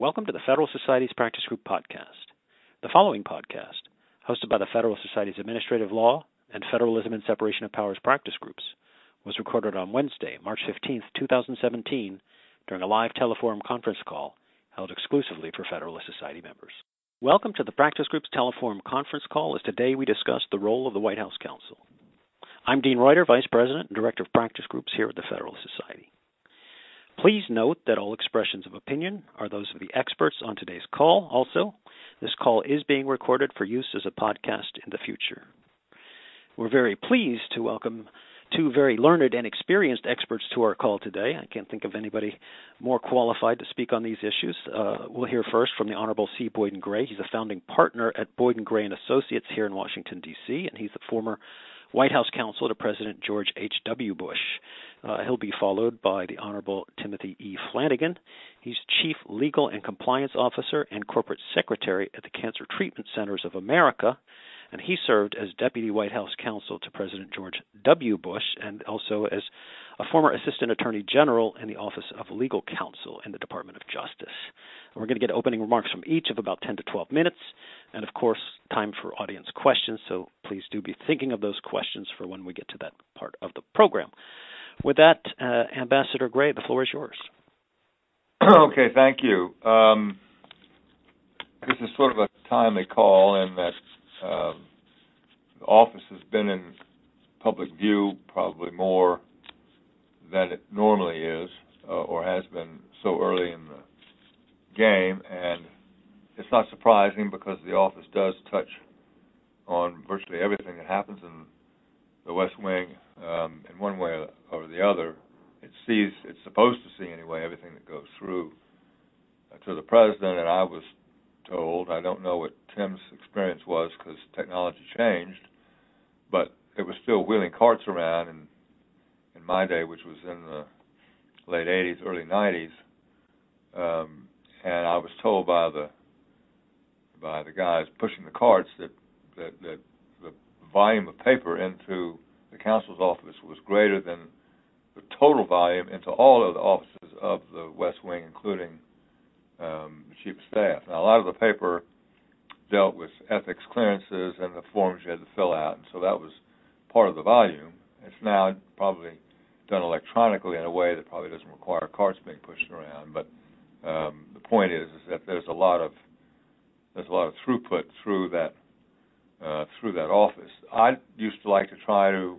Welcome to the Federal Society's Practice Group podcast. The following podcast, hosted by the Federal Society's Administrative Law and Federalism and Separation of Powers Practice Groups, was recorded on Wednesday, March 15, 2017, during a live Teleforum conference call held exclusively for Federalist Society members. Welcome to the Practice Group's Teleforum conference call, as today we discuss the role of the White House Counsel. I'm Dean Reuter, Vice President and Director of Practice Groups here at the Federalist Society. Please note that all expressions of opinion are those of the experts on today's call. Also, this call is being recorded for use as a podcast in the future. We're very pleased to welcome two very learned and experienced experts to our call today. I can't think of anybody more qualified to speak on these issues. We'll hear first from the Honorable C. Boyden Gray. He's a founding partner at Boyden Gray & Associates here in Washington, D.C., and he's the former White House counsel to President George H.W. Bush. He'll be followed by the Honorable Timothy E. Flanagan. He's Chief Legal and Compliance Officer and Corporate Secretary at the Cancer Treatment Centers of America, and he served as Deputy White House counsel to President George W. Bush and also as a former Assistant Attorney General in the Office of Legal Counsel in the Department of Justice. We're going to get opening remarks from each of about 10 to 12 minutes, and of course, time for audience questions, so please do be thinking of those questions for when we get to that part of the program. With that, Ambassador Gray, the floor is yours. Okay, thank you. This is sort of a timely call in that the office has been in public view probably more than it normally is or has been so early in the game, and it's not surprising because the office does touch on virtually everything that happens in the West Wing in one way or the other. It's supposed to see anyway, everything that goes through to the president, and I was told, I don't know what Tim's experience was because technology changed, but it was still wheeling carts around in my day, which was in the late 80s, early 90s, and I was told by the guys pushing the carts that the volume of paper into the counsel's office was greater than the total volume into all of the offices of the West Wing, including the Chief of Staff. Now, a lot of the paper dealt with ethics clearances and the forms you had to fill out, and so that was part of the volume. It's now probably done electronically in a way that probably doesn't require carts being pushed around. But the point is that there's a lot of throughput through that office. I used to like to try to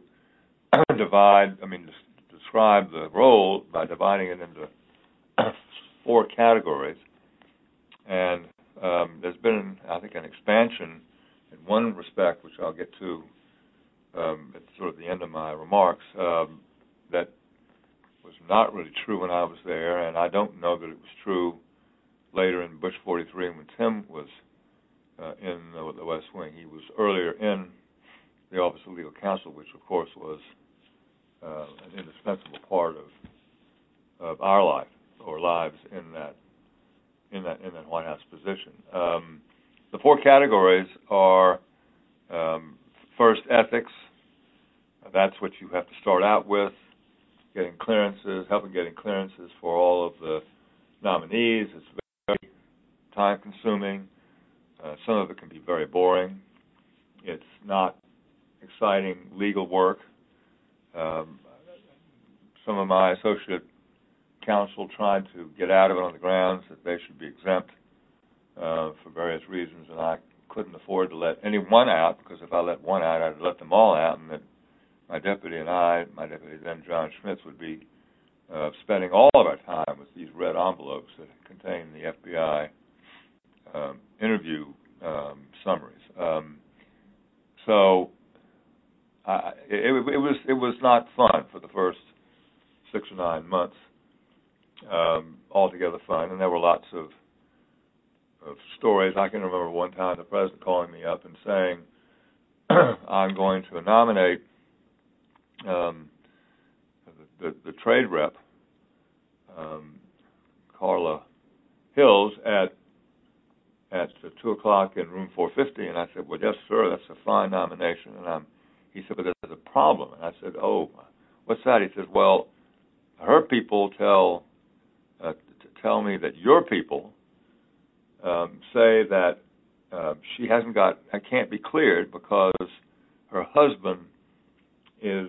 describe the role by dividing it into four categories. And there's been, I think, an expansion in one respect, which I'll get to at sort of the end of my remarks, that was not really true when I was there, and I don't know that it was true later in Bush 43 when Tim was in the West Wing. He was earlier in the Office of Legal Counsel, which, of course, was an indispensable part of our life or lives in that White House position. The four categories are first, ethics. That's what you have to start out with. Getting clearances, helping getting clearances for all of the nominees. It's very time-consuming. Some of it can be very boring. It's not exciting legal work. Some of my associate counsel tried to get out of it on the grounds that they should be exempt for various reasons, and I couldn't afford to let anyone out, because if I let one out, I'd let them all out, and that my deputy then John Schmitz, would be spending all of our time with these red envelopes that contain the FBI interview summaries. So it was not fun for the first 6 or 9 months. Altogether fun, and there were lots of stories. I can remember one time the president calling me up and saying, I'm going to nominate the trade rep, Carla Hills, at 2 o'clock in room 450, and I said, well, yes, sir, that's a fine nomination. And he said, but there's a problem. And I said, oh, what's that? He said, well, her people tell me that your people say that she can't be cleared because her husband is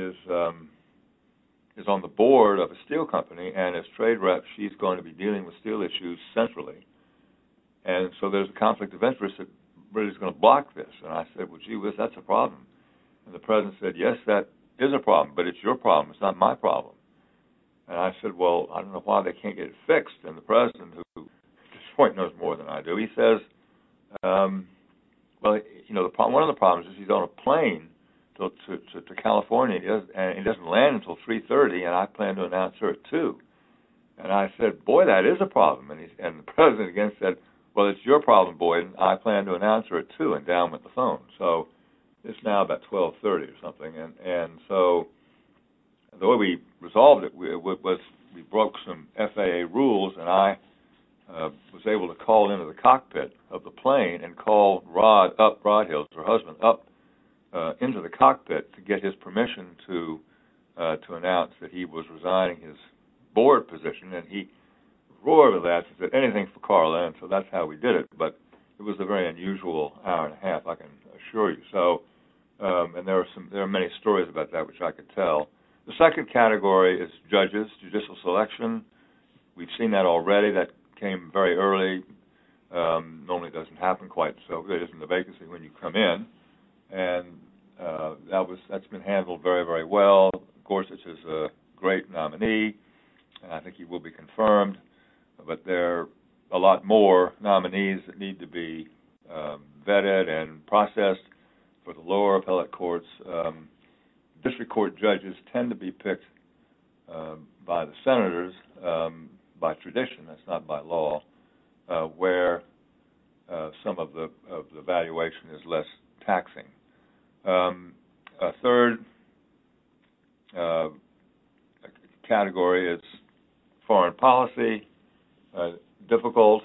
on the board of a steel company, and as trade rep, she's going to be dealing with steel issues centrally. And so there's a conflict of interest that really is going to block this. And I said, well, gee whiz, that's a problem. And the president said, yes, that is a problem, but it's your problem. It's not my problem. And I said, well, I don't know why they can't get it fixed. And the president, who at this point knows more than I do, he says, well, you know, one of the problems is he's on a plane to California, and he doesn't land until 3:30, and I plan to announce her at 2. And I said, boy, that is a problem. And the president again said, well, it's your problem, Boyd, and I plan to announce her at 2, and down went the phone. So it's now about 12:30 or something. And so the way we resolved it was we broke some FAA rules, and I was able to call into the cockpit of the plane and call Rod Hills, her husband, up into the cockpit to get his permission to announce that he was resigning his board position, and he roared with that and said anything for Carla, and so that's how we did it. But it was a very unusual hour and a half, I can assure you. So, and there are many stories about that which I could tell. The second category is judges, judicial selection. We've seen that already. That came very early. Normally it doesn't happen quite so. There isn't a vacancy when you come in, and that's been handled very, very well. Gorsuch is a great nominee, and I think he will be confirmed. But there are a lot more nominees that need to be vetted and processed for the lower appellate courts. District court judges tend to be picked by the senators by tradition. That's not by law, where some of the valuation is less taxing. A third category is foreign policy. Difficult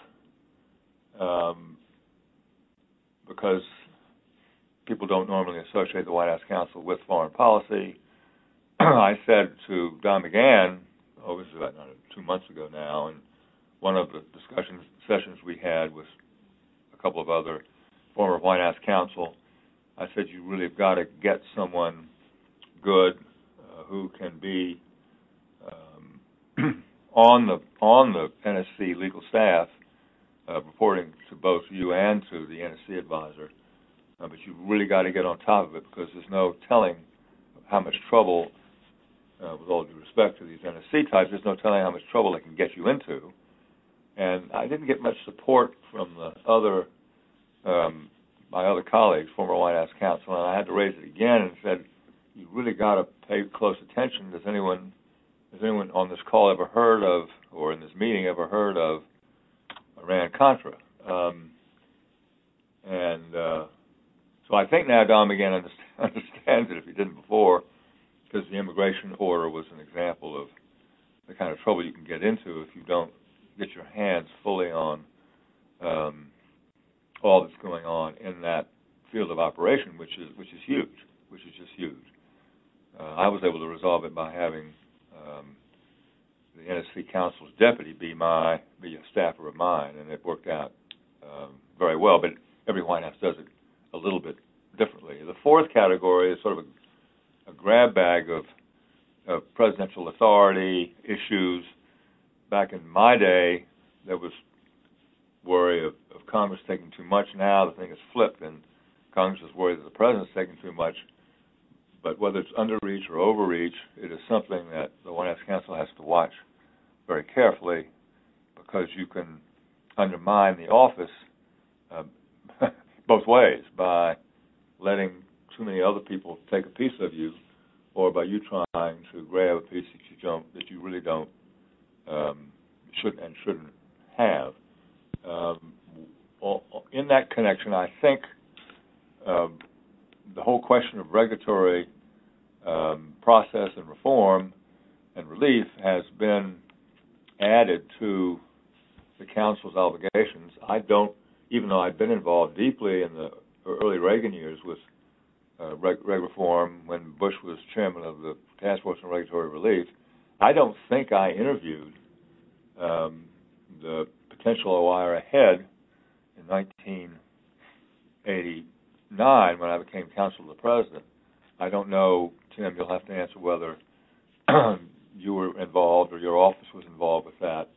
because people don't normally associate the White House counsel with foreign policy. I said to Don McGahn, this is about 2 months ago now, and one of the sessions we had with a couple of other former White House counsel, I said, you really have got to get someone good who can be on the NSC legal staff, reporting to both you and to the NSC advisor. But you really got to get on top of it because there's no telling how much trouble, with all due respect to these NSC types, there's no telling how much trouble they can get you into. And I didn't get much support from the other, my other colleagues, former White House counsel, and I had to raise it again and said, you really got to pay close attention. Has anyone on this call ever heard of, or in this meeting ever heard of, Iran-Contra? So I think now Don McGahn understands it if he didn't before, because the immigration order was an example of the kind of trouble you can get into if you don't get your hands fully on all that's going on in that field of operation, which is just huge. I was able to resolve it by having the NSC counsel's deputy be a staffer of mine, and it worked out very well. But every White House does it a little bit differently. The fourth category is sort of a grab bag of presidential authority issues. Back in my day, there was worry of Congress taking too much. Now the thing is flipped, and Congress is worried that the president's taking too much. But whether it's underreach or overreach, it is something that the White House counsel has to watch very carefully, because you can undermine the office both ways, by letting too many other people take a piece of you, or by you trying to grab a piece that you really don't shouldn't have. In that connection, I think the whole question of regulatory process and reform and relief has been added to the counsel's obligations. Even though I've been involved deeply in the early Reagan years with reg reform when Bush was chairman of the Task Force on Regulatory Relief, I don't think I interviewed the potential OIRA head in 1989 when I became counsel to the president. I don't know, Tim, you'll have to answer whether you were involved or your office was involved with that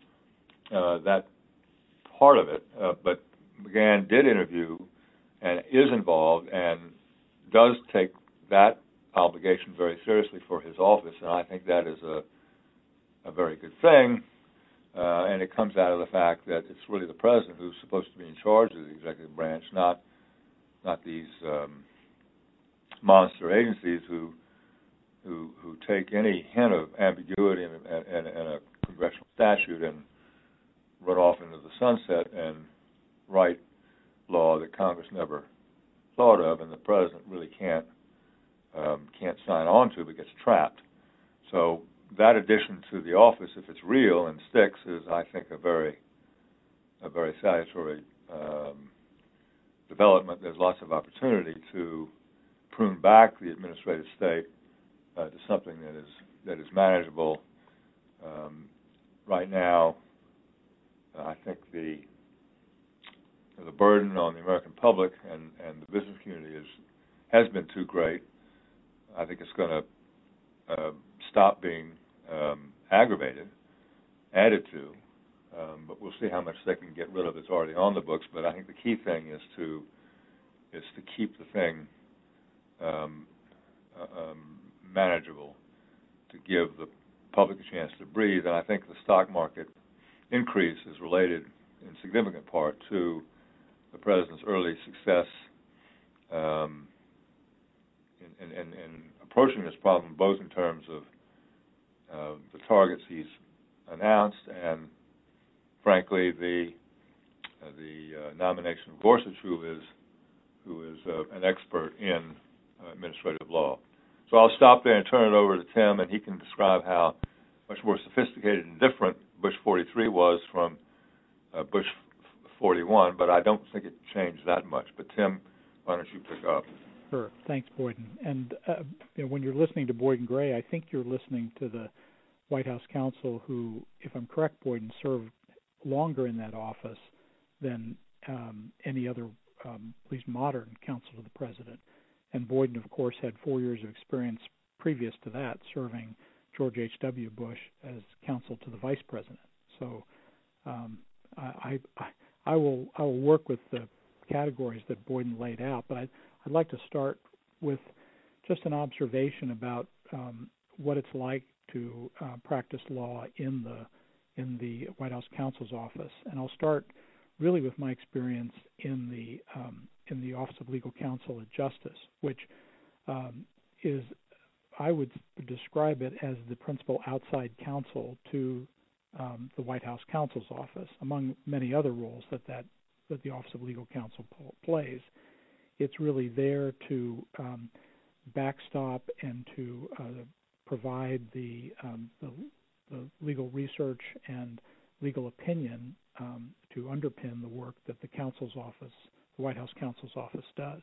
part of it, but McGahn did interview and is involved and does take that obligation very seriously for his office, and I think that is a very good thing, and it comes out of the fact that it's really the president who's supposed to be in charge of the executive branch, not these monster agencies who take any hint of ambiguity in a congressional statute and run off into the sunset and write law that Congress never thought of, and the president really can't sign on to, but gets trapped. So that addition to the office, if it's real and sticks, is, I think, a very salutary development. There's lots of opportunity to prune back the administrative state to something that is manageable. Right now, I think the burden on the American public and the business community has been too great. I think it's going to stop being aggravated, added to, but we'll see how much they can get rid of that's already on the books. But I think the key thing is to keep the thing manageable, to give the public a chance to breathe. And I think the stock market increase is related in significant part to the president's early success in approaching this problem, both in terms of the targets he's announced and, frankly, the nomination of Gorsuch, who is an expert in administrative law. So I'll stop there and turn it over to Tim, and he can describe how much more sophisticated and different Bush 43 was from Bush 41, but I don't think it changed that much. But Tim, why don't you pick up? Sure. Thanks, Boyden. And when you're listening to Boyden Gray, I think you're listening to the White House counsel who, if I'm correct, Boyden, served longer in that office than any other, at least modern, counsel to the president. And Boyden, of course, had 4 years of experience previous to that serving George H.W. Bush as counsel to the vice president. So I will work with the categories that Boyden laid out, but I'd like to start with just an observation about what it's like to practice law in the White House counsel's office, and I'll start really with my experience in the Office of Legal Counsel at Justice, which is, I would describe it as the principal outside counsel to the White House counsel's office, among many other roles that the Office of Legal Counsel plays. It's really there to backstop and to provide the legal research and legal opinion to underpin the work that the counsel's office, the White House counsel's office, does.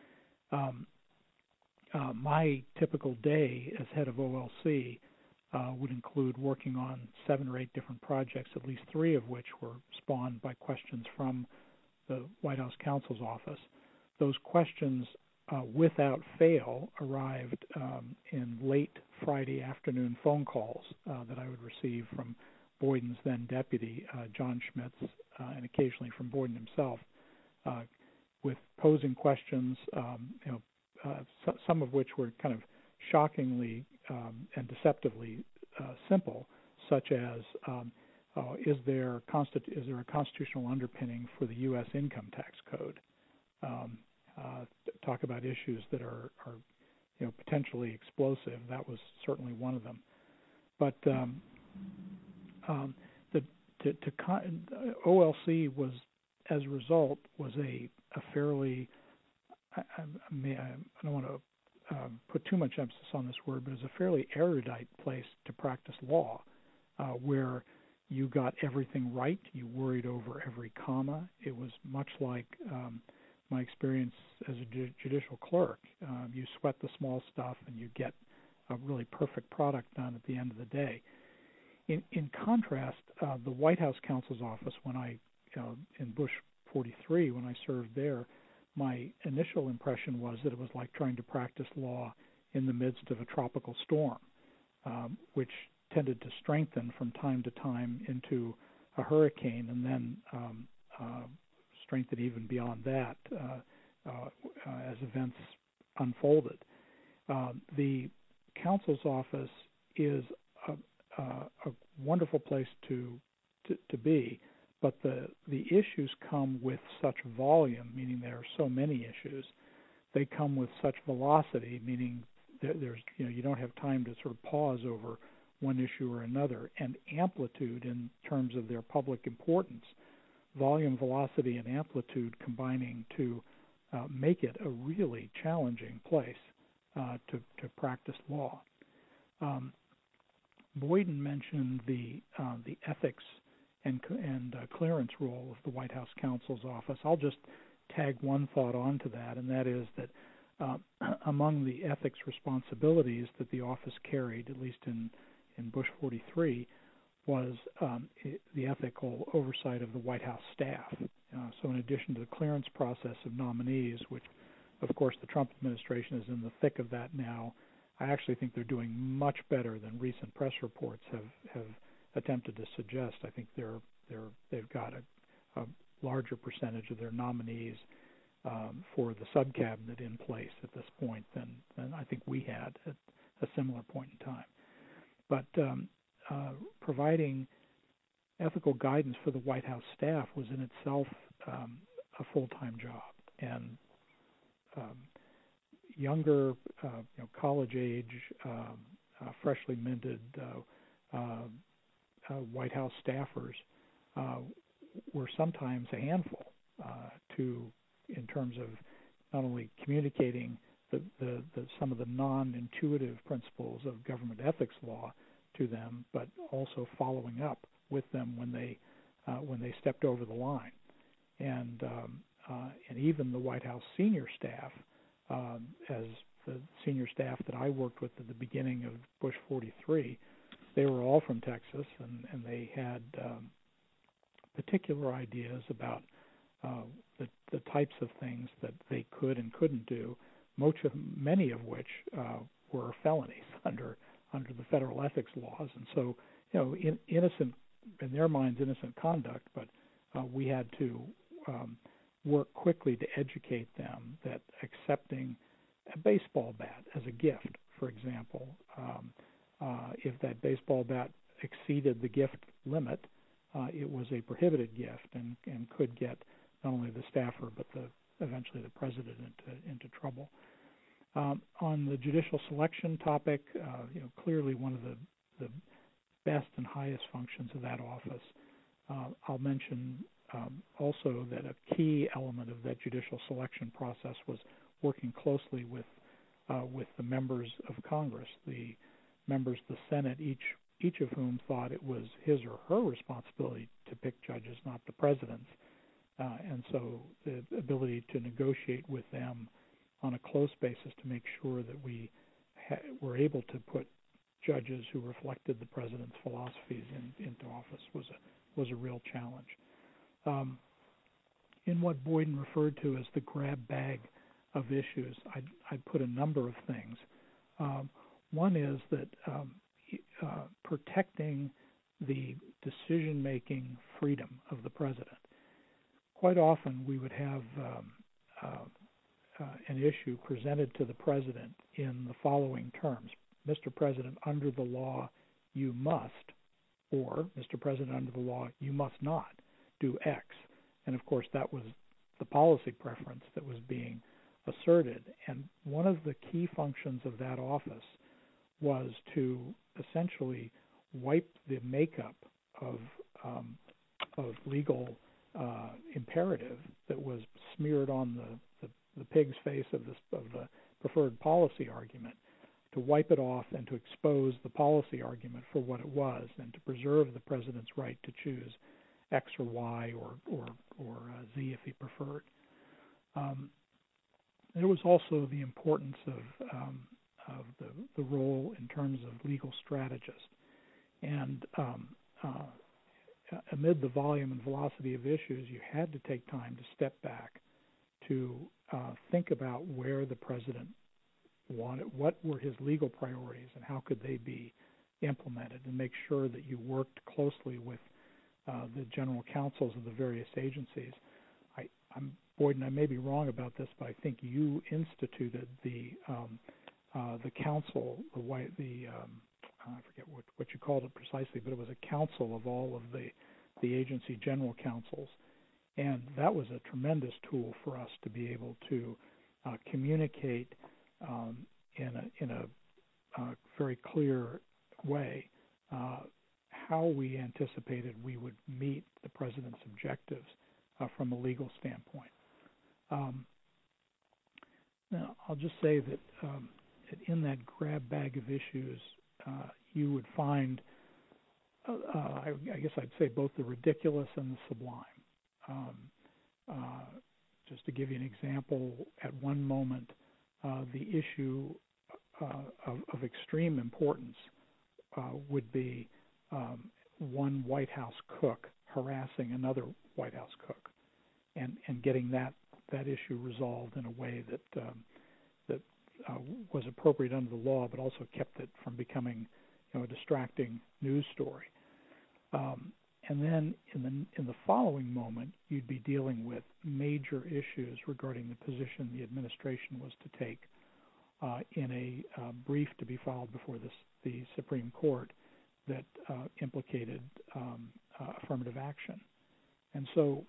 My typical day as head of OLC would include working on 7 or 8 different projects, at least 3 of which were spawned by questions from the White House counsel's office. Those questions, without fail, arrived in late Friday afternoon phone calls that I would receive from Boyden's then deputy, John Schmitz, and occasionally from Boyden himself, with posing questions, some of which were kind of shockingly and deceptively simple, such as is there a constitutional underpinning for the U.S. income tax code? Talk about issues that are potentially explosive. That was certainly one of them. But OLC was, as a result, was a fairly, I don't want to put too much emphasis on this word, but it was a fairly erudite place to practice law, where you got everything right. You worried over every comma. It was much like my experience as a judicial clerk. You sweat the small stuff and you get a really perfect product done at the end of the day. In contrast, the White House counsel's office, when I, in Bush 43, when I served there, my initial impression was that it was like trying to practice law in the midst of a tropical storm, which tended to strengthen from time to time into a hurricane and then strengthen even beyond that as events unfolded. The counsel's office is a wonderful place to be, but the issues come with such volume, meaning there are so many issues. They come with such velocity, meaning there's you don't have time to sort of pause over one issue or another, and amplitude in terms of their public importance, volume, velocity, and amplitude combining to make it a really challenging place to practice law. Boyden mentioned the ethics and clearance role of the White House counsel's office. I'll just tag one thought onto that, and that is that among the ethics responsibilities that the office carried, at least in Bush 43, was the ethical oversight of the White House staff. So in addition to the clearance process of nominees, which of course the Trump administration is in the thick of that now, I actually think they're doing much better than recent press reports have attempted to suggest. I think they've got a larger percentage of their nominees for the sub-cabinet in place at this point than I think we had at a similar point in time. But providing ethical guidance for the White House staff was in itself a full-time job, and younger, college-age, freshly minted White House staffers were sometimes a handful in terms of not only communicating some of the non-intuitive principles of government ethics law to them, but also following up with them when they stepped over the line, and even the White House senior staff, as the senior staff that I worked with at the beginning of Bush 43, they were all from Texas, and they had particular ideas about the types of things that they could and couldn't do, many of which were felonies under the federal ethics laws. And so, innocent, in their minds, innocent conduct, but we had to work quickly to educate them that accepting a baseball bat as a gift, for example, if that baseball bat exceeded the gift limit, it was a prohibited gift and could get not only the staffer but eventually the president into trouble. On the judicial selection topic, clearly one of the best and highest functions of that office. I'll mention also that a key element of that judicial selection process was working closely with the members of Congress, the members of the Senate, each of whom thought it was his or her responsibility to pick judges, not the president's. And so the ability to negotiate with them on a close basis to make sure that we were able to put judges who reflected the president's philosophies into office was a real challenge. In what Boyden referred to as the grab bag of issues, I'd put a number of things. One is that protecting the decision-making freedom of the president. Quite often we would have an issue presented to the president in the following terms: Mr. President, under the law, you must, or Mr. President, under the law, you must not do X. And of course that was the policy preference that was being asserted. And one of the key functions of that office was to essentially wipe the makeup of legal imperative that was smeared on the pig's face of the preferred policy argument, to wipe it off and to expose the policy argument for what it was, and to preserve the president's right to choose X or Y or Z if he preferred. There was also the importance of the role in terms of legal strategist, and amid the volume and velocity of issues, you had to take time to step back to think about where the president wanted, what were his legal priorities, and how could they be implemented, and make sure that you worked closely with the general counsels of the various agencies. Boyden, I may be wrong about this, but I think you instituted the council, I forget what you called it precisely, but it was a council of all of the agency general counsels, and that was a tremendous tool for us to be able to communicate in a very clear way how we anticipated we would meet the president's objectives from a legal standpoint. Now, I'll just say that in that grab bag of issues, you would find, I guess I'd say, both the ridiculous and the sublime. Just to give you an example, at one moment, the issue of extreme importance would be one White House cook harassing another White House cook, and getting that issue resolved in a way that was appropriate under the law, but also kept it from becoming, a distracting news story. And then in the following moment, you'd be dealing with major issues regarding the position the administration was to take in a brief to be filed before the Supreme Court that implicated affirmative action. And so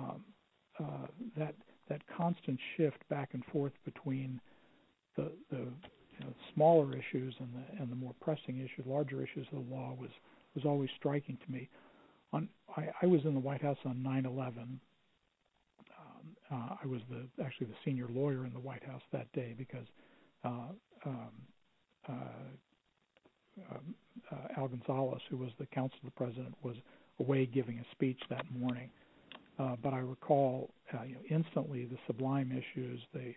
that constant shift back and forth between the smaller issues and the more pressing issues, larger issues of the law was always striking to me. I was in the White House on 9/11. I was actually the senior lawyer in the White House that day because Al Gonzalez, who was the counsel to the president, was away giving a speech that morning. But I recall instantly the sublime issues, the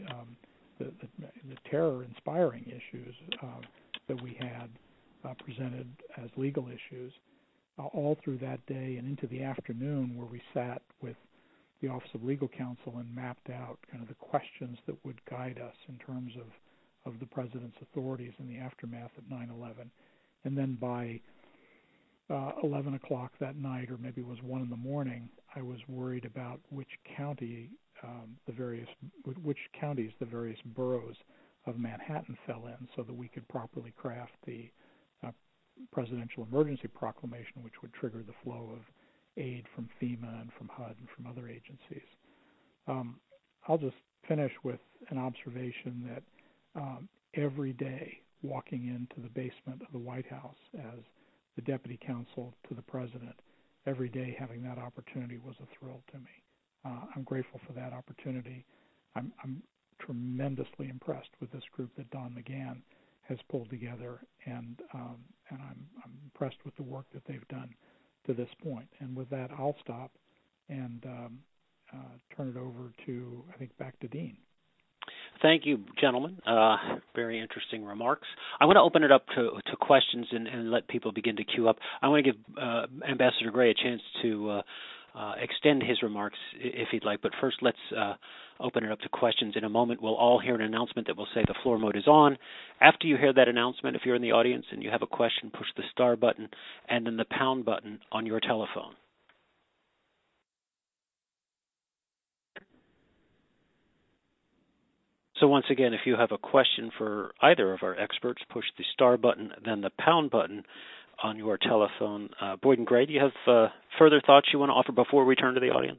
terror-inspiring issues that we had presented as legal issues all through that day and into the afternoon, where we sat with the Office of Legal Counsel and mapped out kind of the questions that would guide us in terms of the president's authorities in the aftermath of 9/11. And then by 11 o'clock that night, or maybe it was 1 in the morning, I was worried about which counties the various boroughs of Manhattan fell in, so that we could properly craft the presidential emergency proclamation, which would trigger the flow of aid from FEMA and from HUD and from other agencies. I'll just finish with an observation that every day walking into the basement of the White House as the deputy counsel to the president, every day having that opportunity was a thrill to me. I'm grateful for that opportunity. I'm tremendously impressed with this group that Don McGahn has pulled together, and I'm impressed with the work that they've done to this point. And with that, I'll stop and turn it over to, I think, back to Dean. Thank you, gentlemen. Very interesting remarks. I want to open it up to questions and let people begin to queue up. I want to give Ambassador Gray a chance to extend his remarks if he'd like. But first, let's open it up to questions. In a moment, we'll all hear an announcement that will say the floor mode is on. After you hear that announcement, if you're in the audience and you have a question, push the star button and then the pound button on your telephone. So once again, if you have a question for either of our experts, push the star button, then the pound button on your telephone. Boyden Gray, do you have further thoughts you want to offer before we turn to the audience?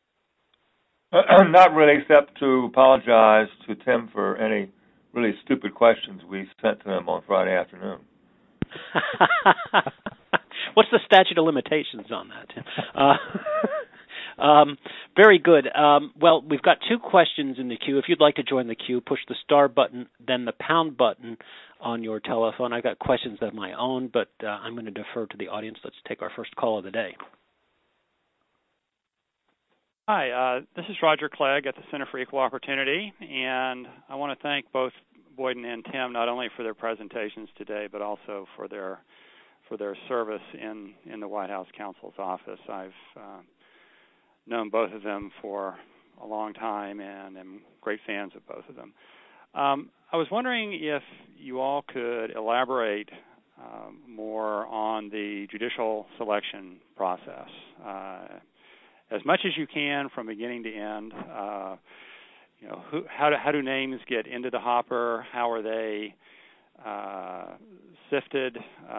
Not really, except to apologize to Tim for any really stupid questions we sent to him on Friday afternoon. What's the statute of limitations on that, Tim? Very good. Well, we've got two questions in the queue. If you'd like to join the queue, push the star button, then the pound button on your telephone. I've got questions of my own, but I'm going to defer to the audience. Let's take our first call of the day. Hi, this is Roger Clegg at the Center for Equal Opportunity, and I want to thank both Boyden and Tim not only for their presentations today, but also for their for their service in the White House counsel's office. I've known both of them for a long time and am great fans of both of them. I was wondering if you all could elaborate more on the judicial selection process, as much as you can from beginning to end. How do names get into the hopper? How are they sifted?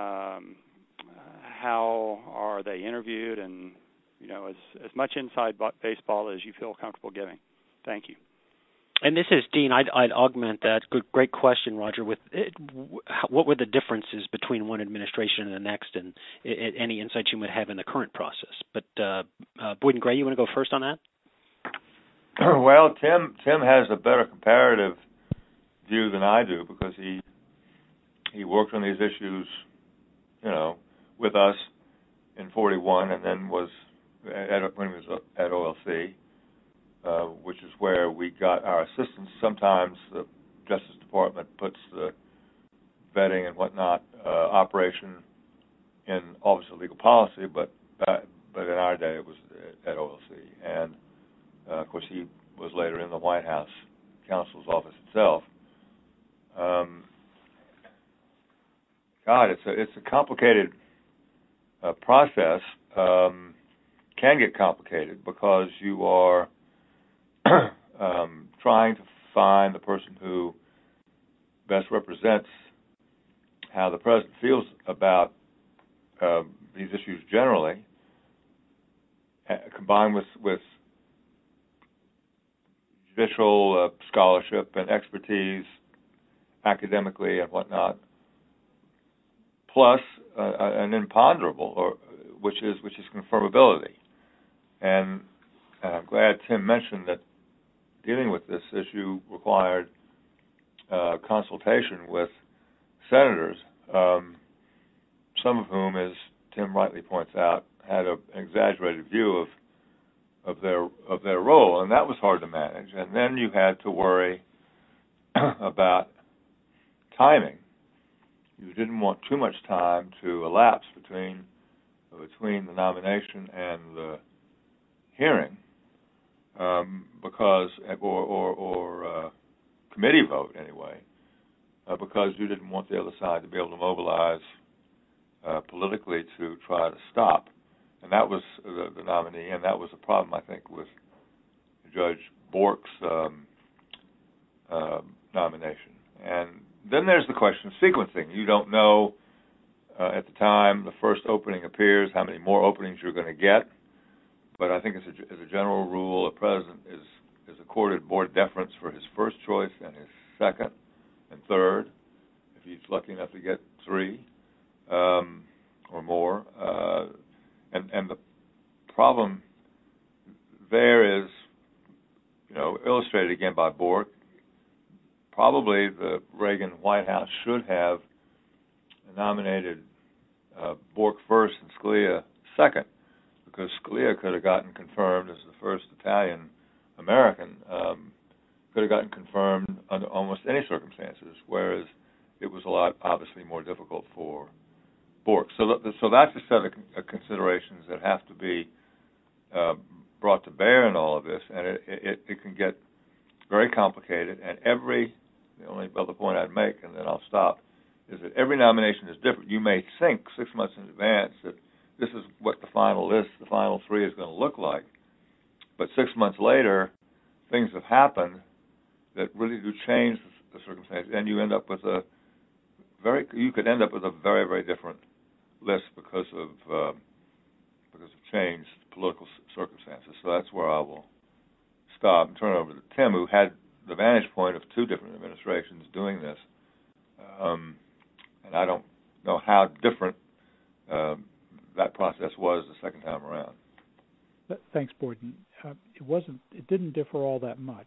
How are they interviewed? And as much inside baseball as you feel comfortable giving. Thank you. And this is Dean. I'd augment that. Great question, Roger. With what were the differences between one administration and the next, and any insights you might have in the current process? But Boyd and Gray, you want to go first on that? Well, Tim has a better comparative view than I do because he worked on these issues, with us in '41, and then when he was at OLC. Which is where we got our assistance. Sometimes the Justice Department puts the vetting and whatnot operation in Office of Legal Policy, but in our day it was at OLC. And, of course, he was later in the White House counsel's office itself. It's a complicated process. Can get complicated because you are trying to find the person who best represents how the president feels about these issues generally, combined with judicial scholarship and expertise academically and whatnot, plus an imponderable, which is confirmability. And I'm glad Tim mentioned that dealing with this issue required consultation with senators, some of whom, as Tim rightly points out, had an exaggerated view of their role, and that was hard to manage. And then you had to worry about timing. You didn't want too much time to elapse between the nomination and the hearing, because or committee vote anyway, because you didn't want the other side to be able to mobilize politically to try to stop. And that was the nominee, and that was a problem, I think, with Judge Bork's nomination. And then there's the question of sequencing. You don't know at the time the first opening appears how many more openings you're going to get. But I think as a general rule, a president is accorded board deference for his first choice and his second and third, if he's lucky enough to get three or more. And the problem there is, illustrated again by Bork. Probably the Reagan White House should have nominated Bork first and Scalia second, because Scalia could have gotten confirmed as the first Italian American, could have gotten confirmed under almost any circumstances, whereas it was a lot obviously more difficult for Bork. So that's a set of considerations that have to be brought to bear in all of this, and it can get very complicated. And the only other point I'd make, and then I'll stop, is that every nomination is different. You may think 6 months in advance that this is what the final list, the final three, is going to look like. But 6 months later, things have happened that really do change the circumstances, and you end up with you could end up with a very, very different list because of changed political circumstances. So that's where I will stop and turn it over to Tim, who had the vantage point of two different administrations doing this. And I don't know how different that process was the second time around. Thanks, Boyden. It didn't differ all that much.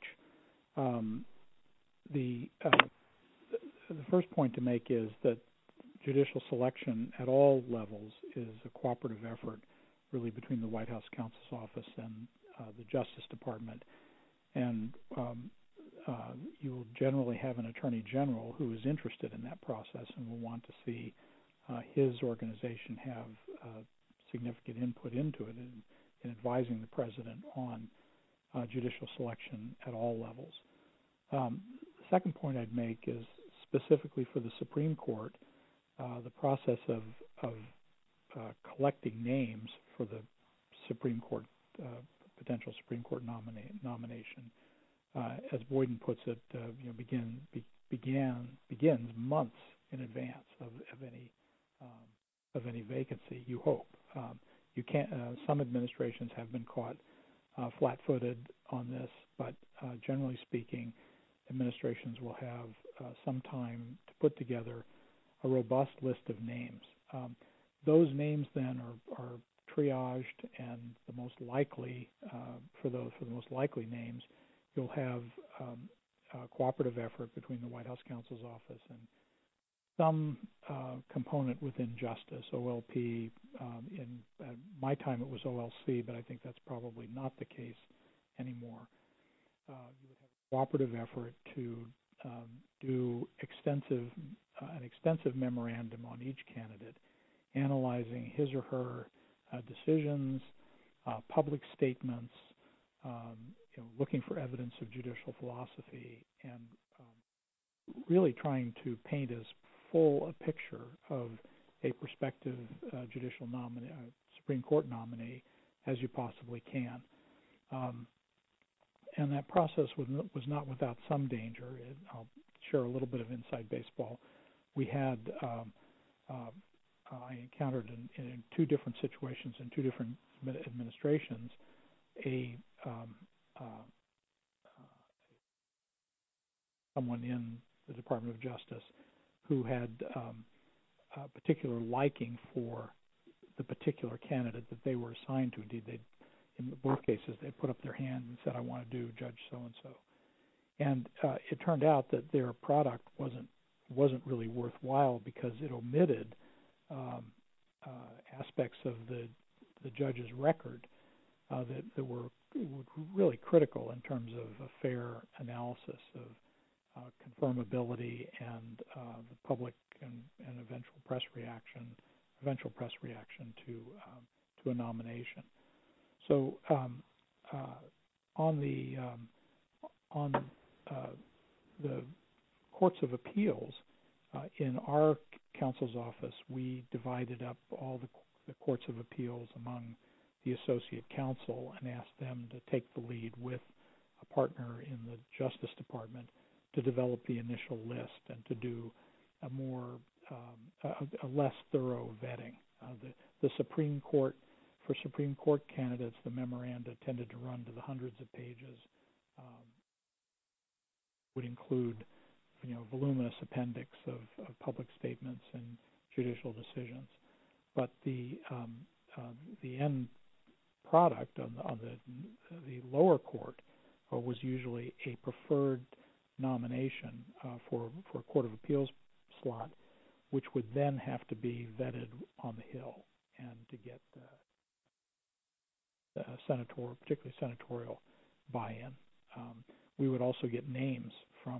The first point to make is that judicial selection at all levels is a cooperative effort, really, between the White House counsel's office and the Justice Department. And you will generally have an attorney general who is interested in that process and will want to see his organization have significant input into it in advising the president on judicial selection at all levels. The second point I'd make is specifically for the Supreme Court, the process of collecting names for the Supreme Court, potential Supreme Court nomination, as Boyden puts it, begins months in advance of any vacancy. You hope you can't. Some administrations have been caught flat-footed on this, but generally speaking, administrations will have some time to put together a robust list of names. Those names then are triaged, and the most likely for the most likely names, you'll have a cooperative effort between the White House counsel's office and some component within Justice, OLP. In my time, it was OLC, but I think that's probably not the case anymore. You would have a cooperative effort to do an extensive memorandum on each candidate, analyzing his or her decisions, public statements, looking for evidence of judicial philosophy, and really trying to paint as full a picture of a prospective judicial nominee, Supreme Court nominee, as you possibly can. And that process was not without some danger. I'll share a little bit of inside baseball. We had I encountered in two different situations in two different administrations someone in the Department of Justice who had a particular liking for the particular candidate that they were assigned to. Indeed, in both cases, they put up their hand and said, "I want to do Judge so-and-so." And it turned out that their product wasn't really worthwhile because it omitted aspects of the judge's record that were really critical in terms of a fair analysis of confirmability and the public and eventual press reaction to a nomination. So on the courts of appeals, in our counsel's office, we divided up all the courts of appeals among the associate counsel and asked them to take the lead with a partner in the Justice Department to develop the initial list and to do a less thorough vetting. The Supreme Court, for Supreme Court candidates, the memoranda tended to run to the hundreds of pages. Would include, voluminous appendix of public statements and judicial decisions. But the end product on the lower court was usually a preferred nomination for a Court of Appeals slot, which would then have to be vetted on the Hill and to get particularly senatorial buy-in. We would also get names from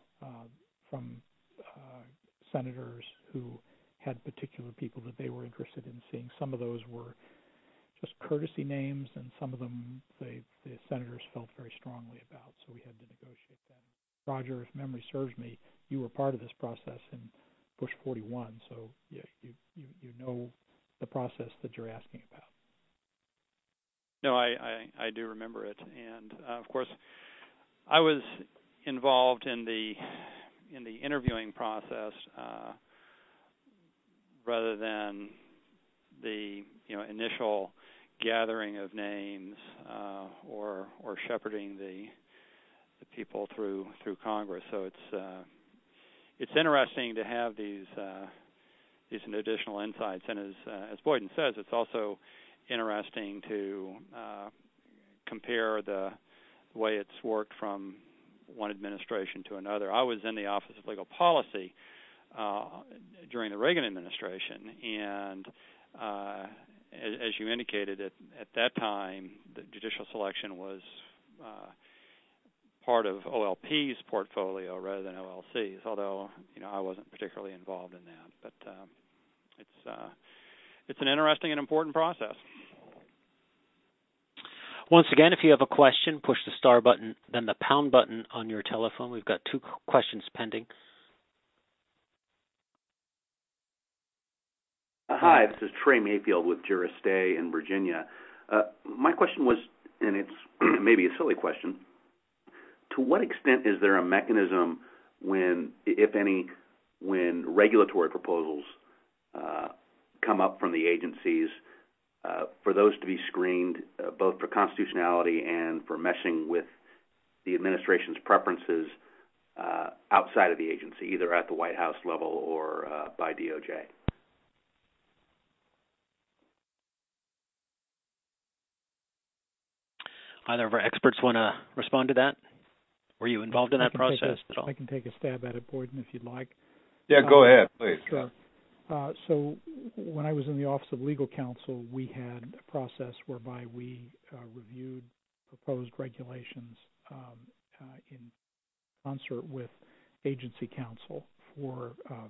senators who had particular people that they were interested in seeing. Some of those were just courtesy names, and some of them the senators felt very strongly about, so we had to negotiate that. Roger, if memory serves me, you were part of this process in Bush 41, so you know the process that you're asking about. No, I do remember it, and of course, I was involved in the interviewing process rather than the initial gathering of names or shepherding the people through Congress. So it's interesting to have these additional insights, and as Boyden says, it's also interesting to compare the way it's worked from one administration to another. I was in the Office of Legal Policy during the Reagan administration, and as you indicated, at that time, the judicial selection was part of OLP's portfolio rather than OLC's, although I wasn't particularly involved in that. But it's an interesting and important process. Once again, if you have a question, push the star button, then the pound button on your telephone. We've got 2 questions pending. Hi, this is Trey Mayfield with Juris Stay in Virginia. My question was, and it's maybe a silly question, to what extent is there a mechanism when, if any, when regulatory proposals come up from the agencies, for those to be screened both for constitutionality and for meshing with the administration's preferences outside of the agency, either at the White House level or by DOJ? Either of our experts want to respond to that? Were you involved in that process at all? I can take a stab at it, Boyden, if you'd like. Yeah, go ahead, please. Sure. So when I was in the Office of Legal Counsel, we had a process whereby we reviewed proposed regulations in concert with agency counsel for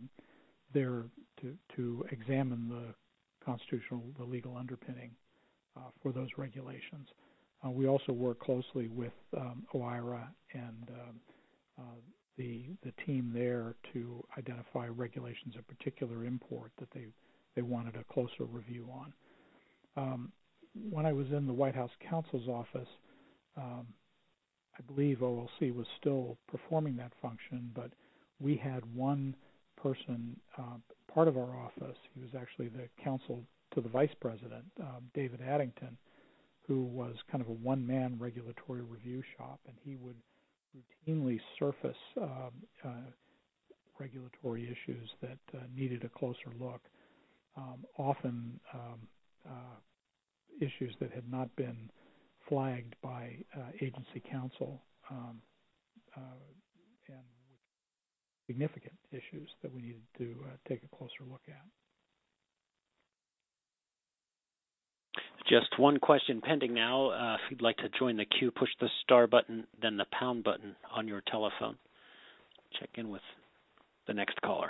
to examine the legal underpinning for those regulations. We also work closely with OIRA and the team there to identify regulations of particular import that they wanted a closer review on. When I was in the White House counsel's office, I believe OLC was still performing that function, but we had one person, part of our office, he was actually the counsel to the vice president, David Addington, who was kind of a one-man regulatory review shop, and he would routinely surface regulatory issues that needed a closer look, often issues that had not been flagged by agency counsel, and significant issues that we needed to take a closer look at. Just one question pending now. If you'd like to join the queue, push the star button, then the pound button on your telephone. Check in with the next caller.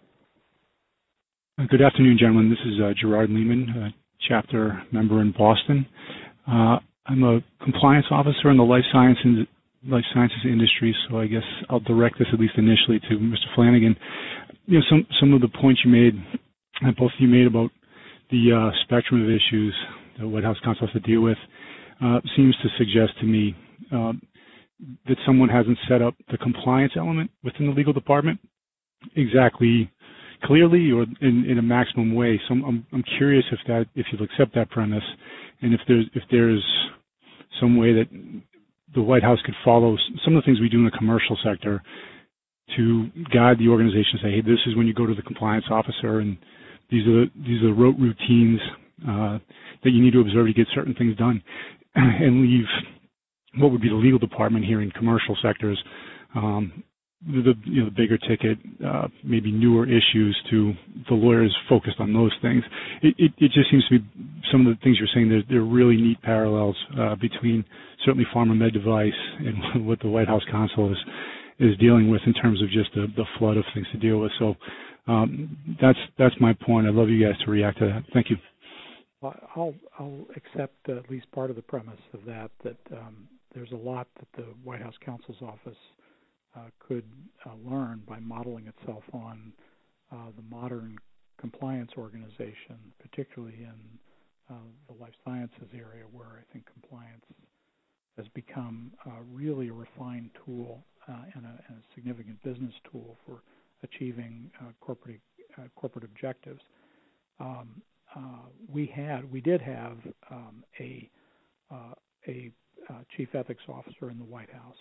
Good afternoon, gentlemen. This is Gerard Lehman, a chapter member in Boston. I'm a compliance officer in the life sciences industry, so I guess I'll direct this at least initially to Mr. Flanagan. You know, some of the points you made, both of you made about the spectrum of issues the White House counsel has to deal with, seems to suggest to me that someone hasn't set up the compliance element within the legal department exactly clearly or in a maximum way. So I'm curious if you'll accept that premise, and if there's some way that the White House could follow some of the things we do in the commercial sector to guide the organization, say, hey, this is when you go to the compliance officer, and these are the rote routines that you need to observe to get certain things done, and leave what would be the legal department here in commercial sectors, the bigger ticket, maybe newer issues, to the lawyers focused on those things. It just seems to be some of the things you're saying. There are really neat parallels between certainly pharma med device and what the White House counsel is dealing with in terms of just the flood of things to deal with. So that's my point. I'd love you guys to react to that. Thank you. Well, I'll accept at least part of the premise of that there's a lot that the White House counsel's office could learn by modeling itself on the modern compliance organization, particularly in the life sciences area, where I think compliance has become really a refined tool and a significant business tool for achieving corporate objectives. We did have a chief ethics officer in the White House.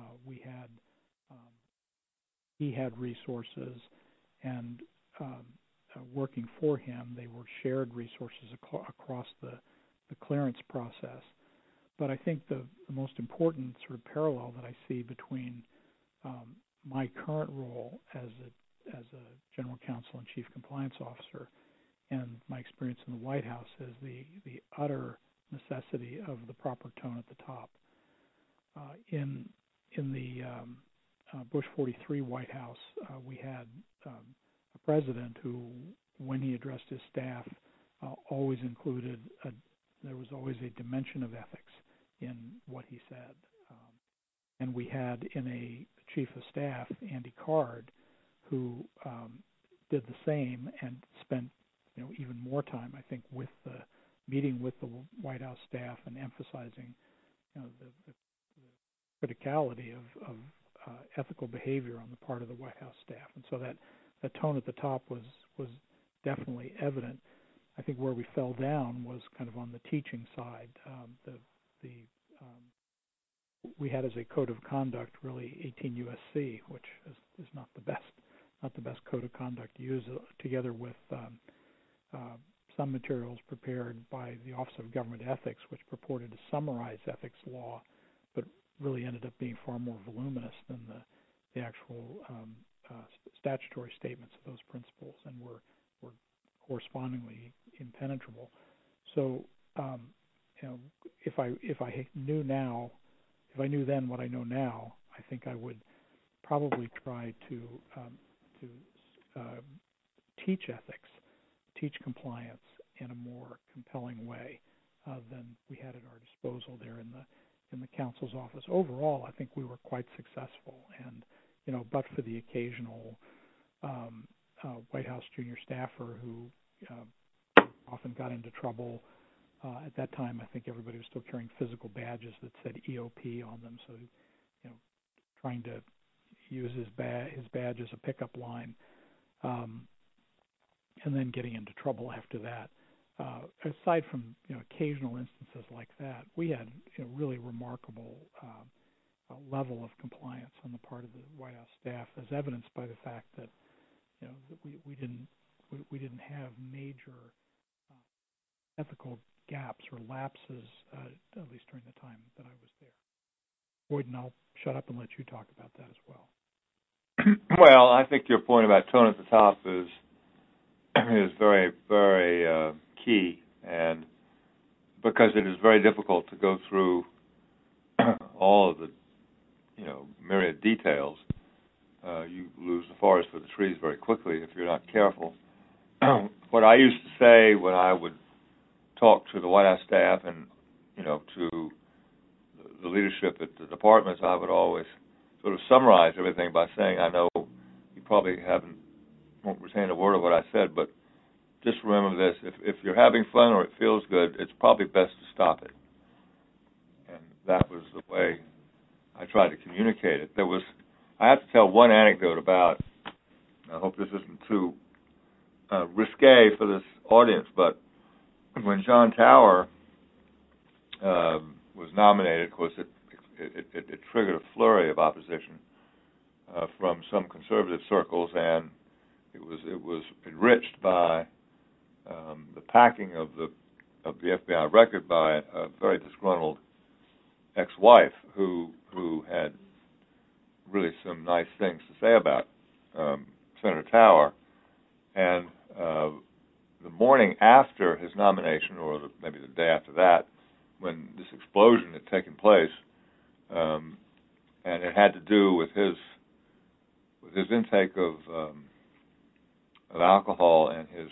He had resources, and working for him, they were shared resources across the clearance process. But I think the most important sort of parallel that I see between my current role as a general counsel and chief compliance officer and my experience in the White House is the utter necessity of the proper tone at the top. In the Bush 43 White House, we had a president who when he addressed his staff, always included there was always a dimension of ethics in what he said. And we had in a chief of staff, Andy Card, who did the same and spent even more time, I think, with the meeting with the White House staff and emphasizing the criticality of ethical behavior on the part of the White House staff. And so that tone at the top was definitely evident. I think where we fell down was kind of on the teaching side. We had as a code of conduct really 18 U.S.C., which is not the best code of conduct to use, together with some materials prepared by the Office of Government Ethics, which purported to summarize ethics law, but really ended up being far more voluminous than the actual statutory statements of those principles, and were correspondingly impenetrable. So, if I knew then what I know now, I think I would probably try to teach ethics, teach compliance in a more compelling way than we had at our disposal there in the counsel's office. Overall, I think we were quite successful, and but for the occasional White House junior staffer who often got into trouble. At that time, I think everybody was still carrying physical badges that said EOP on them, so trying to use his badge as a pickup line, and then getting into trouble after that. Aside from occasional instances like that, we had really remarkable level of compliance on the part of the White House staff, as evidenced by the fact that that we didn't have major ethical gaps or lapses, at least during the time that I was there. Boyden, I'll shut up and let you talk about that as well. Well, I think your point about tone at the top is very, very key, and because it is very difficult to go through all of the myriad details, you lose the forest for the trees very quickly if you're not careful. What I used to say when I would talk to the White House staff and to the leadership at the departments, I would always sort of summarize everything by saying, I know you probably won't retain a word of what I said, but just remember this: if you're having fun or it feels good, it's probably best to stop it. And that was the way I tried to communicate it. I have to tell one anecdote about, I hope this isn't too risque for this audience, but when John Tower was nominated, of course, it triggered a flurry of opposition from some conservative circles, and it was enriched by the packing of the FBI record by a very disgruntled ex-wife who had really some nice things to say about Senator Tower. And the morning after his nomination, or maybe the day after that, when this explosion had taken place, and it had to do with his intake of alcohol and his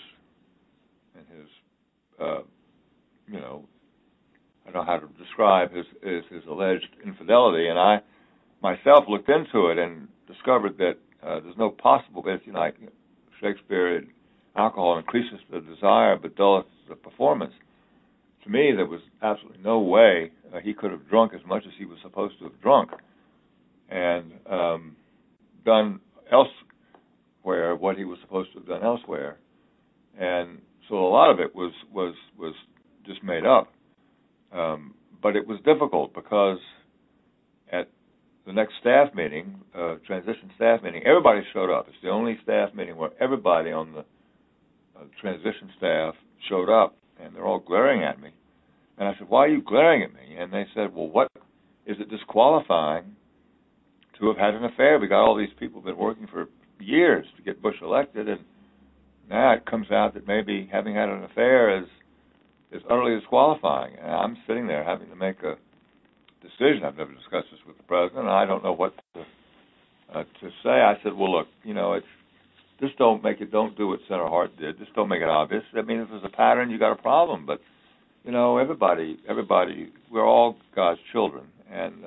I don't know how to describe his alleged infidelity, and I myself looked into it and discovered that there's no possible basis. Like Shakespeare, alcohol increases the desire but dulleth the performance. To me, there was absolutely no way he could have drunk as much as he was supposed to have drunk, and done elsewhere what he was supposed to have done elsewhere. And so a lot of it was just made up. But it was difficult because at the next staff meeting, transition staff meeting, everybody showed up. It's the only staff meeting where everybody on the transition staff showed up, and they're all glaring at me. And I said, why are you glaring at me? And they said, well, what is it disqualifying to have had an affair? We got all these people who've been working for years to get Bush elected, and now it comes out that maybe having had an affair is utterly disqualifying. And I'm sitting there having to make a decision. I've never discussed this with the president, and I don't know what to say. I said, well, look, just don't do what Senator Hart did. Just don't make it obvious. I mean, if there's a pattern, you got a problem. But everybody, we're all God's children, and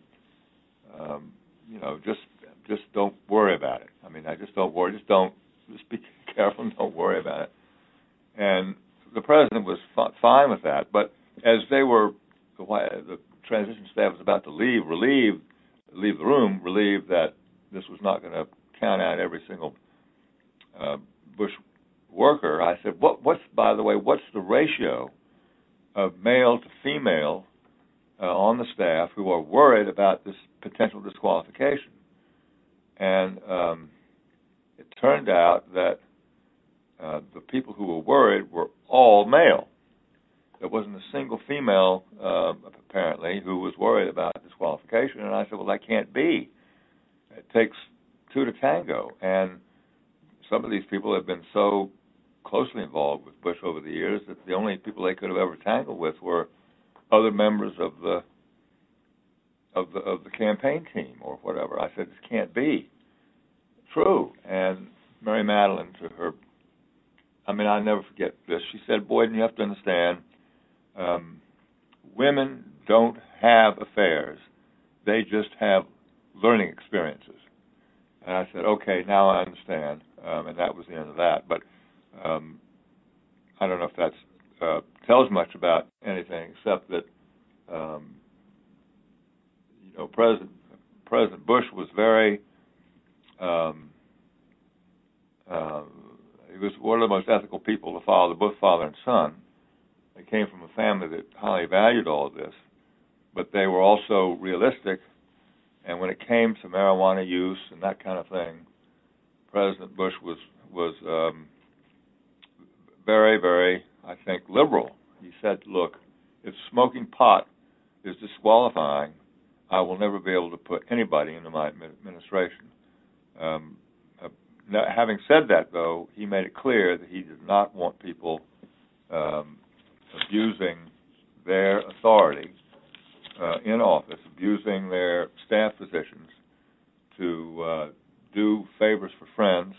just don't worry about it. I mean, just don't worry. Just be careful and don't worry about it. And the president was fine with that. But as the transition staff was about to leave the room, relieved that this was not going to count out every single Bush worker, I said, what's the ratio of male to female on the staff who are worried about this potential disqualification? And it turned out that the people who were worried were all male. There wasn't a single female, apparently, who was worried about disqualification. And I said, well, that can't be. It takes two to tango. And some of these people have been so closely involved with Bush over the years that the only people they could have ever tangled with were other members of the campaign team or whatever. I said, this can't be true. And Mary Madeline, I'll never forget this. She said, Boyden, you have to understand, women don't have affairs. They just have learning experiences. And I said, okay, now I understand. And that was the end of that. But I don't know if that tells much about anything except that President Bush was very he was one of the most ethical people to follow both father and son. They came from a family that highly valued all of this, but they were also realistic. And when it came to marijuana use and that kind of thing, President Bush was very, very, I think, liberal. He said, look, if smoking pot is disqualifying, I will never be able to put anybody into my administration. Now, having said that, though, he made it clear that he did not want people abusing their authority in office, abusing their staff positions to do favors for friends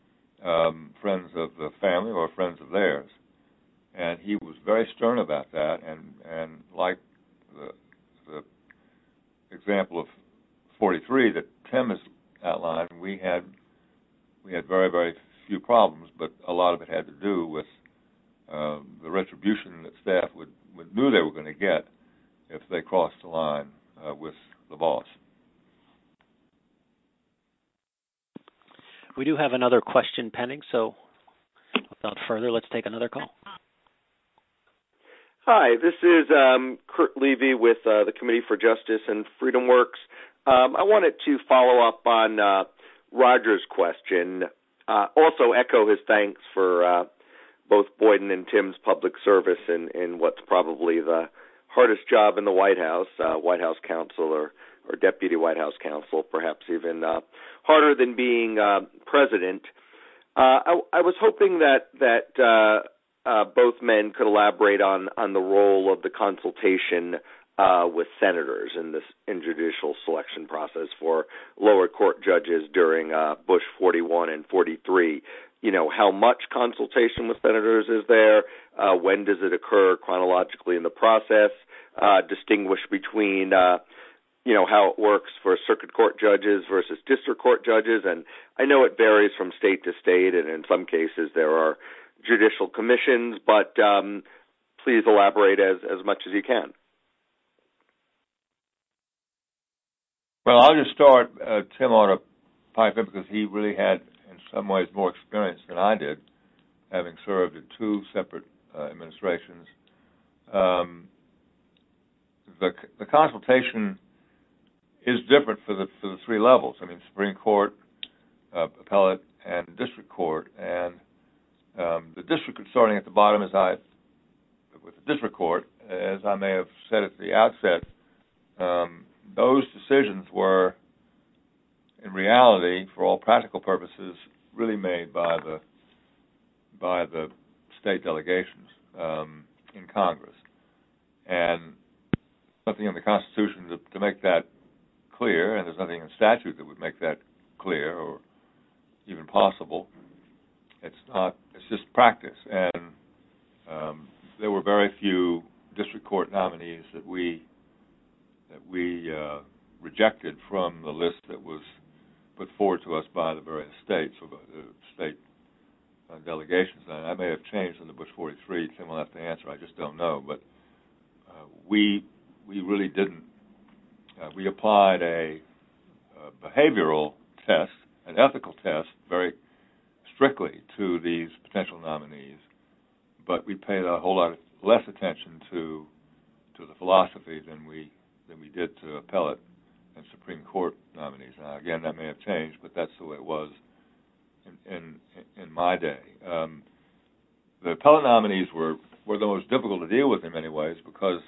of the family or friends of theirs. And he was very stern about that. And like the example of 43 that Tim has outlined, we had very, very few problems, but a lot of it had to do with the retribution that staff knew they were going to get if they crossed the line with the boss. We do have another question pending, so without further, let's take another call. Hi, this is Kurt Levy with the Committee for Justice and Freedom Works. I wanted to follow up on Roger's question. Also echo his thanks for both Boyden and Tim's public service in what's probably the hardest job in the White House counsel or deputy White House counsel, perhaps even harder than being president. I was hoping that both men could elaborate on the role of the consultation with senators in judicial selection process for lower court judges during Bush 41 and 43. How much consultation with senators is there? When does it occur chronologically in the process? Distinguish between, how it works for circuit court judges versus district court judges. And I know it varies from state to state, and in some cases there are judicial commissions, but please elaborate as much as you can. Well, I'll just start. Tim ought to pipe in because he really had, in some ways, more experience than I did, having served in two separate administrations. The consultation is different for the three levels. I mean, Supreme Court, appellate, and district court. And the district, starting at the bottom, with the district court, as I may have said at the outset, those decisions were, in reality, for all practical purposes, really made by the state delegations in Congress. And nothing in the Constitution to make that clear, and there's nothing in statute that would make that clear or even possible. It's not. It's just practice, and there were very few district court nominees that we rejected from the list that was put forward to us by the various states or the state delegations. And I may have changed in the Bush 43. Tim will have to answer. I just don't know. But we really didn't. We applied a behavioral test, an ethical test, very strictly to these potential nominees, but we paid a whole lot less attention to the philosophy than we did to appellate and Supreme Court nominees. Now, again, that may have changed, but that's the way it was in my day. The appellate nominees were the most difficult to deal with in many ways because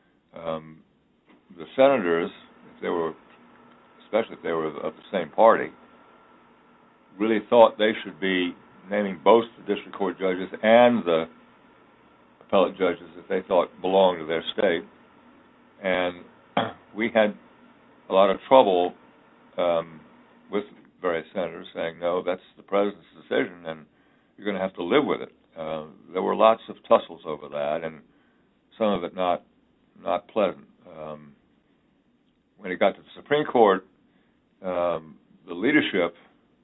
the senators, especially if they were of the same party, really thought they should be naming both the district court judges and the appellate judges that they thought belonged to their state. And we had a lot of trouble with various senators saying, no, that's the president's decision, and you're going to have to live with it. There were lots of tussles over that, and some of it not pleasant. When it got to the Supreme Court, the leadership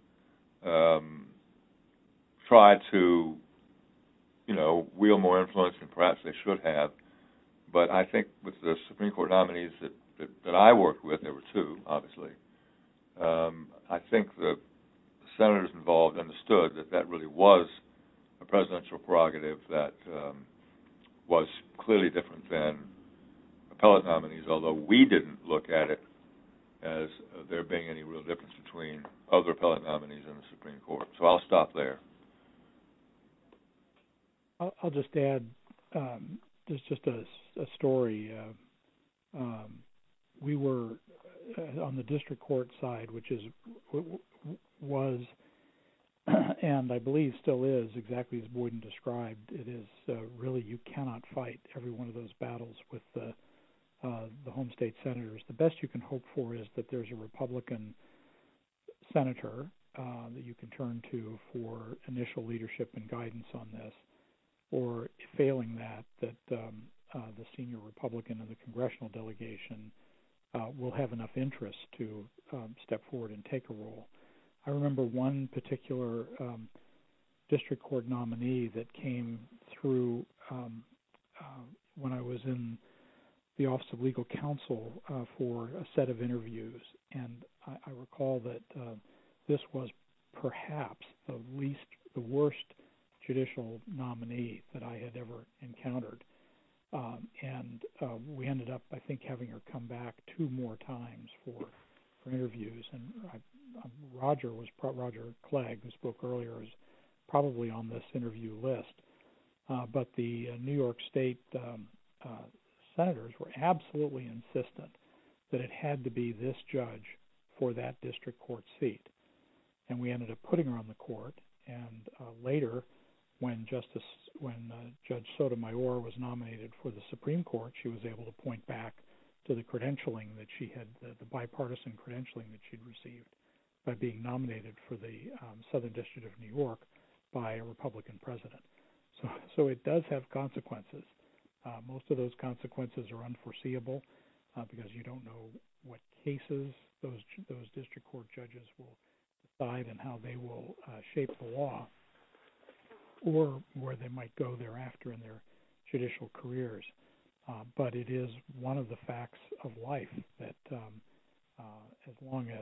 tried to, wield more influence than perhaps they should have. But I think with the Supreme Court nominees that I worked with, there were two, obviously, I think the senators involved understood that really was a presidential prerogative that was clearly different than appellate nominees, although we didn't look at it as there being any real difference between other appellate nominees in the Supreme Court. So I'll stop there. I'll just add, there's just a story. We were on the district court side, which was, and I believe still is, exactly as Boyden described. It is really, you cannot fight every one of those battles with the home state senators. The best you can hope for is that there's a Republican senator that you can turn to for initial leadership and guidance on this, or failing that the senior Republican in the congressional delegation will have enough interest to step forward and take a role. I remember one particular district court nominee that came through when I was in the Office of Legal Counsel for a set of interviews, and I recall that this was perhaps the worst judicial nominee that I had ever encountered. And we ended up, I think, having her come back 2 more times for interviews. And Roger Clegg, who spoke earlier, is probably on this interview list. But the New York State senators were absolutely insistent that it had to be this judge for that district court seat. And we ended up putting her on the court. And later, when Judge Sotomayor was nominated for the Supreme Court, she was able to point back to the credentialing that she had, the bipartisan credentialing that she'd received by being nominated for the Southern District of New York by a Republican president. So it does have consequences. Most of those consequences are unforeseeable because you don't know what cases those district court judges will decide and how they will shape the law, or where they might go thereafter in their judicial careers. But it is one of the facts of life that as long as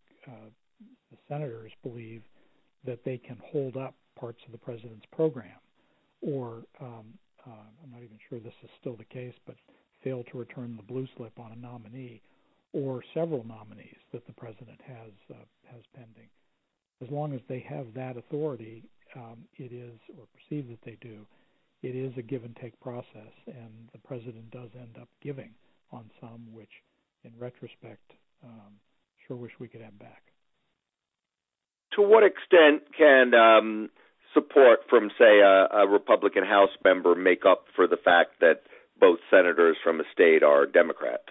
the senators believe that they can hold up parts of the president's program, or I'm not even sure this is still the case, but fail to return the blue slip on a nominee or several nominees that the president has pending. As long as they have that authority, it is, or perceive that they do, it is a give-and-take process, and the president does end up giving on some, which, in retrospect, sure wish we could have back. To what extent can support from, say, a Republican House member make up for the fact that both senators from a state are Democrats?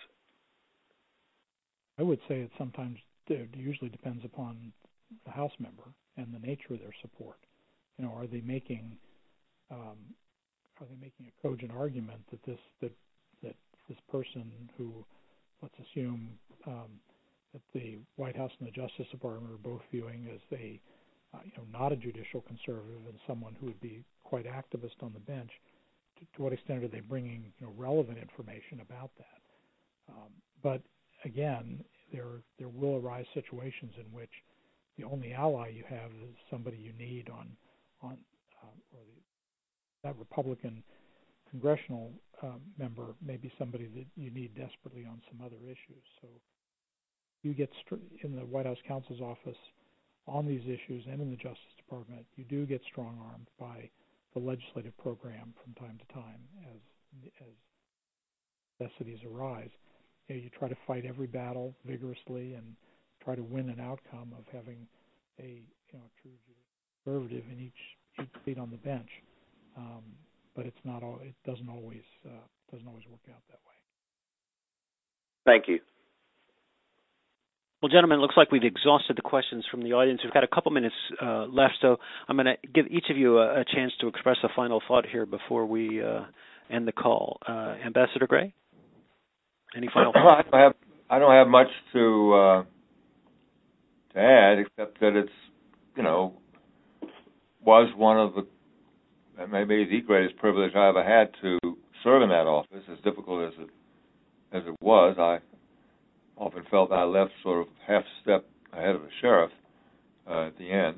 I would say it usually depends upon the House member and the nature of their support. are they making a cogent argument that this person who, let's assume that the White House and the Justice Department are both viewing as not a judicial conservative and someone who would be quite activist on the bench, to what extent are they bringing relevant information about that? But again, there will arise situations in which the only ally you have is somebody you need that Republican congressional member may be somebody that you need desperately on some other issues. So you get in the White House counsel's office on these issues and in the Justice Department, you do get strong-armed by the legislative program from time to time as necessities arise. You try to fight every battle vigorously and try to win an outcome of having a true conservative in each seat on the bench. But it's not all. It doesn't always work out that way. Thank you. Well, gentlemen, it looks like we've exhausted the questions from the audience. We've got a couple minutes left, so I'm going to give each of you a chance to express a final thought here before we end the call. Ambassador Gray, any final thoughts? I don't have much to add, except that it's was one of the, maybe the greatest privilege I ever had to serve in that office. As difficult as it was, I often felt I left sort of half a step ahead of the sheriff at the end,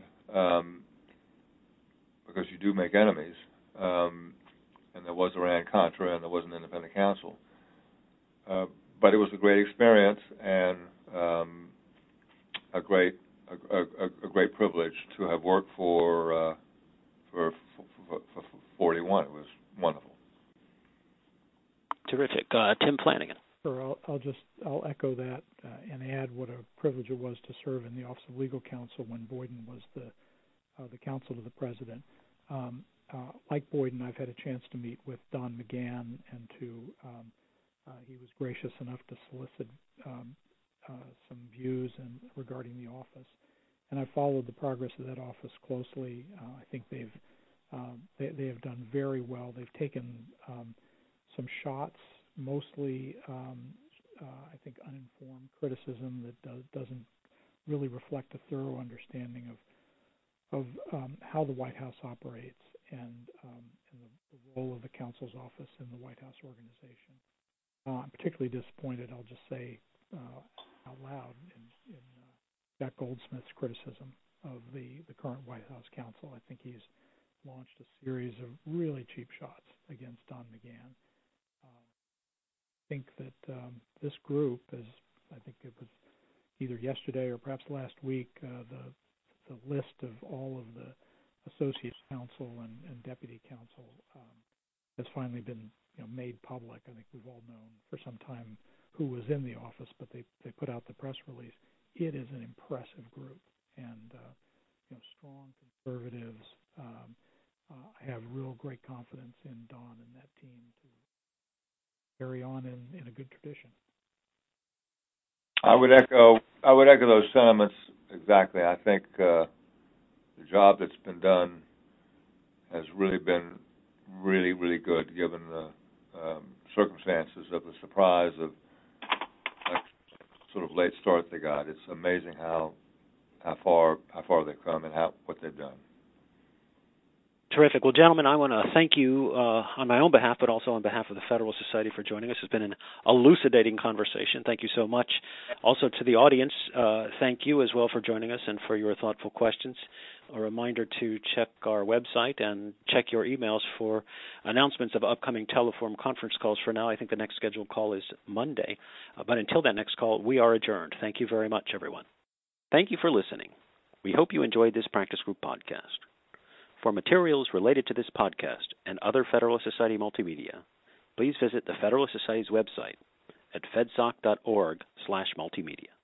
because you do make enemies, and there was Iran-Contra, and there was an independent counsel. But it was a great experience and a great privilege to have worked for 41. It was wonderful. Terrific. Tim Flanagan. Sure, I'll echo that and add what a privilege it was to serve in the Office of Legal Counsel when Boyden was the counsel to the president. Like Boyden, I've had a chance to meet with Don McGahn, and he was gracious enough to solicit some views regarding the office, and I followed the progress of that office closely. I think they have done very well. They've taken some shots, mostly I think uninformed criticism that doesn't really reflect a thorough understanding of how the White House operates and the role of the counsel's office in the White House organization. I'm particularly disappointed, I'll just say out loud, in Jack Goldsmith's criticism of the current White House counsel. I think he's launched a series of really cheap shots against Don McGahn. I think that this group, I think it was either yesterday or perhaps last week, the list of all of the associate counsel and deputy counsel has finally been made public. I think we've all known for some time who was in the office, but they put out the press release. It is an impressive group, and strong conservatives. I have real great confidence in Don and that team to carry on in a good tradition. I would echo those sentiments exactly. I think the job that's been done has really been really, really good, given the circumstances of the surprise of sort of late start they got. It's amazing how far they've come and what they've done. Terrific. Well, gentlemen, I want to thank you on my own behalf, but also on behalf of the Federal Society for joining us. It's been an elucidating conversation. Thank you so much. Also to the audience, thank you as well for joining us and for your thoughtful questions. A reminder to check our website and check your emails for announcements of upcoming Teleform conference calls. For now, I think the next scheduled call is Monday. But until that next call, we are adjourned. Thank you very much, everyone. Thank you for listening. We hope you enjoyed this Practice Group podcast. For materials related to this podcast and other Federalist Society multimedia, please visit the Federalist Society's website at fedsoc.org/multimedia.